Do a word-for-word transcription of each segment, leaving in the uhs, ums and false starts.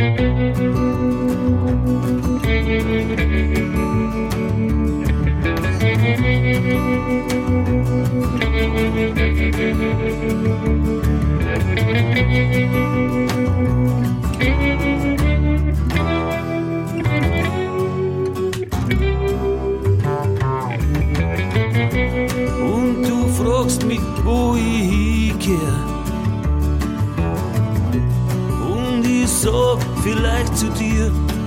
Und du fragst mich, wo ich hingeh. Und ich sag vielleicht zu dir,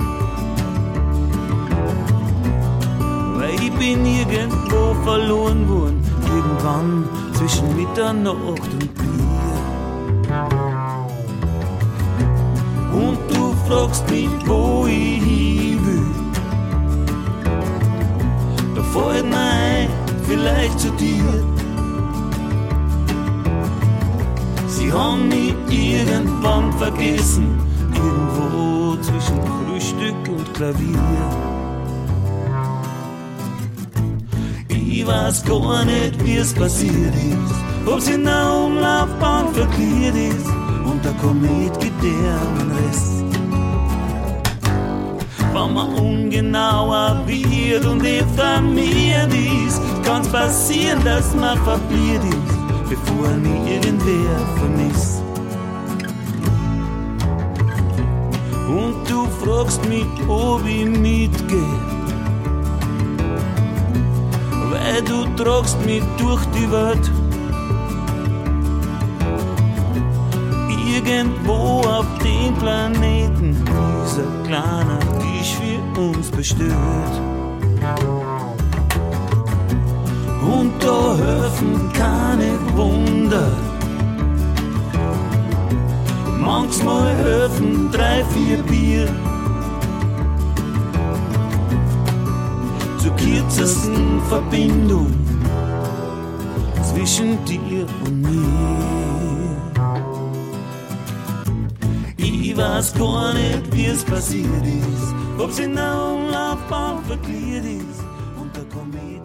weil ich bin irgendwo verloren worden, irgendwann zwischen Mitternacht und Bier. Und du fragst mich, wo ich hin will. Da fällt mir ein, vielleicht zu dir. Sie haben mich irgendwann vergessen, irgendwo zwischen Frühstück und Klavier. Ich weiß gar nicht, wie es passiert ist, ob's in der Umlaufbahn verkehrt ist und der Komet gibt den Rest. Wenn man ungenauer wird und informiert ist, kann's passieren, dass man verbliert ist, bevor mich irgendwer vermisst. Und du fragst mich, ob ich mitgeh, weil du tragst mich durch die Welt. Irgendwo auf dem Planeten dieser kleine Tisch für uns besteht. Und da helfen keine Wunder. Manchmal helfen drei, vier Bier. Zur kürzesten Verbindung zwischen dir und mir. Ich weiß gar nicht, wie es passiert ist, ob's in der Umlaufbahn verkehrt ist und da komm ich